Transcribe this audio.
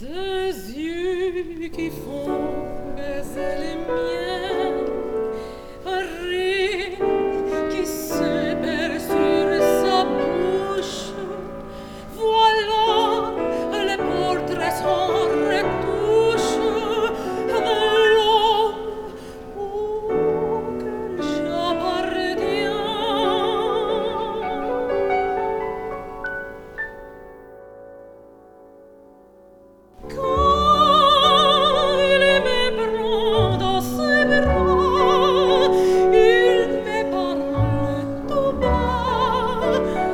Deux yeux qui font baiser les miens, un rire qui se perd sur sa bouche. Voilà le portrait sans retouche de l'homme auquel j'appartiens. Quand il me prend dans ses bras, il me parle tout bas.